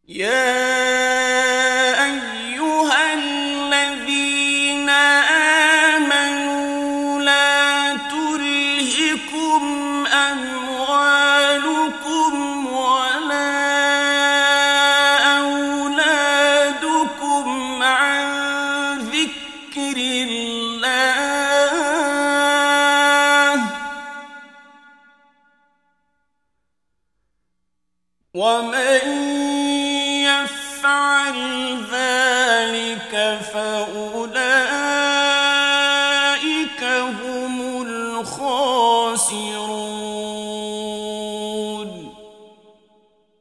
يا أيها الذين آمنوا لا تلهكم أموالكم ولا أولادكم عن ذكر الله ومن